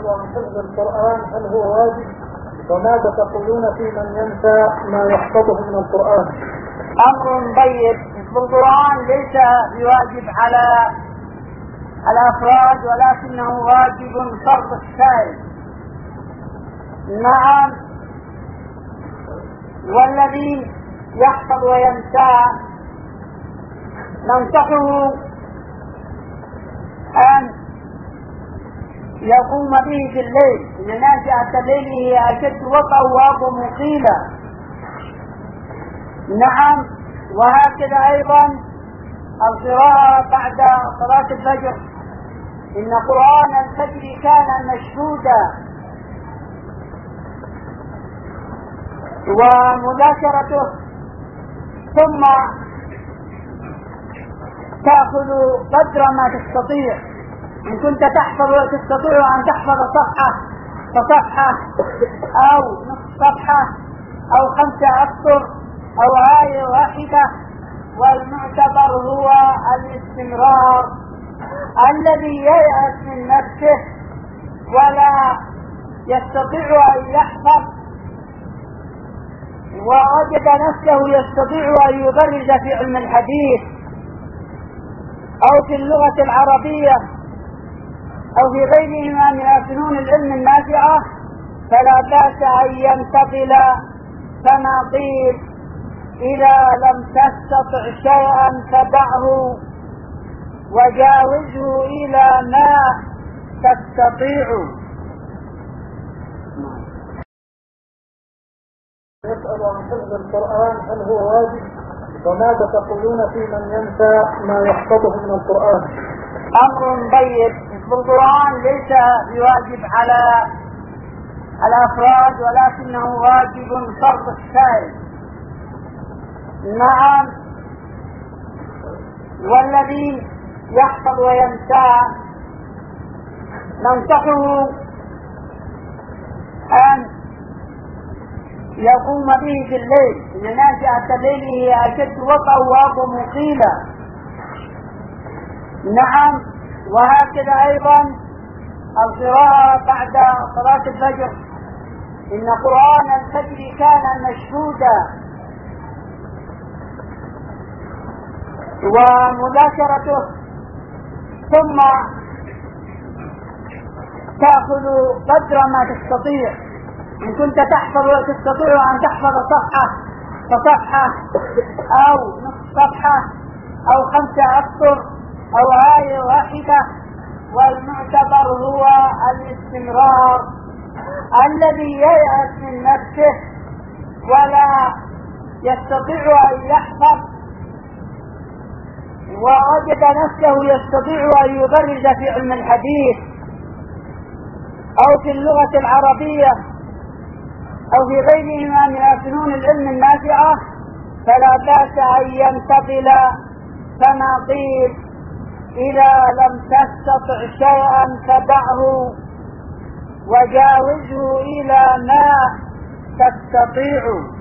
يسأل عن حفظ القرآن هل هو واجب؟ وماذا تقولون في من ينسى ما يحفظه من القرآن؟ أمر طيب. حفظ القرآن ليس بواجب على الأفراد، ولكنه واجب فرض كفاية. نعم، والذي يحفظ وينسى ننصحه أن يقوم به في الليل، إن ناشئة الليل هي أشد وطئا وأقوم قيلا. نعم، وهكذا أيضا القراءة بعد صلاة الفجر، إن قرآن الفجر كان مشهودا، ومذاكرته، ثم تأخذ قدر ما تستطيع. إن كنت تحفظ وتستطيع أن تحفظ صفحة فصفحة أو نصف صفحة أو 5 أسطر أو آية واحدة، والمعتبر هو الاستمرار. الذي ييأس من نفسه ولا يستطيع أن يحفظ ووجد نفسه يستطيع أن يبرز في علم الحديث أو في اللغة العربية أو في غيرهما من فنون العلم النافعة، فلا بأس أن ينتقل كما قيل: إذا لم تستطع شيئا فدعه وجاوزه إلى ما تستطيع. يسأل عن حفظ القرآن هل هو واجب؟ وماذا تقولون في من ينسى ما يحفظه من القرآن؟ أمر طيب. حفظ القرآن ليس بواجب على الأفراد، ولكنه واجب فرض كفاية. نعم، والذي يحفظ وينسى ننصحه أن يقوم به في الليل، إن ناشئة الليل هي أشد وطئا وأقوم قيلا. نعم، وهكذا أيضا القراءة بعد صلاة الفجر، إن قرآن الفجر كان مشهودا، ومذاكرته، ثم تأخذ قدر ما تستطيع. إن كنت تحفظ وتستطيع أن تحفظ صفحة فصفحة أو نصف صفحة أو 5 أسطر أو آية واحدة، والمعتبر هو الاستمرار. الذي ييأس من نفسه ولا يستطيع أن يحفظ ووجد نفسه يستطيع أن يبرز في علم الحديث أو في اللغة العربية أو في غيرهما من فنون العلم النافعة، فلا بأس أن ينتقل كما قيل: إذا لم تستطع شيئا فدعه وجاوزه إلى ما تستطيع.